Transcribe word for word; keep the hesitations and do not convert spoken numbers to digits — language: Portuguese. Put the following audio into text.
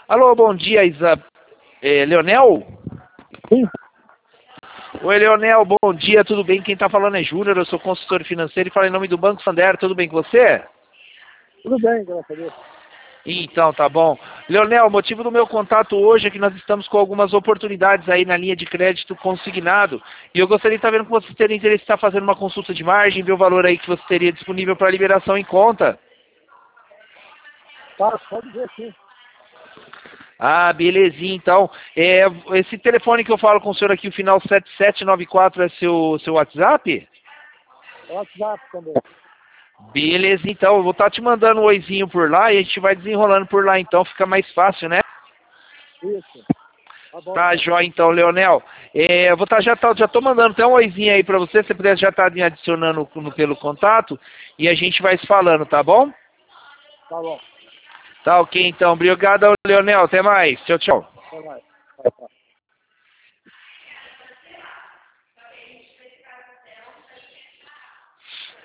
Alô, bom dia, Isa... É, Leonel? Sim. Oi, Leonel, bom dia, tudo bem? Quem tá falando é Júnior, eu sou consultor financeiro e falo em nome do Banco Santander, tudo bem com você? Tudo bem, graças a Deus. Então, tá bom. Leonel, o motivo do meu contato hoje é que nós estamos com algumas oportunidades aí na linha de crédito consignado e eu gostaria de estar vendo que vocês teriam interesse em estar fazendo uma consulta de margem, ver o valor aí que você teria disponível para liberação em conta. Tá, pode ver sim. Ah, belezinha, então. É, esse telefone que eu falo com o senhor aqui, o final sete sete nove quatro, é seu, seu WhatsApp? WhatsApp também. Beleza, então. Eu vou estar te mandando um oizinho por lá e a gente vai desenrolando por lá, então. Fica mais fácil, né? Isso. Tá bom. Tá, jóia, então, Leonel. É, eu vou estar, já, tá, já tô mandando até um oizinho aí pra você. Se você puder já estar me adicionando no, pelo contato e a gente vai se falando, tá bom? Tá bom. Tá ok, então. Obrigado, Leonel. Até mais. Tchau, tchau. Até mais.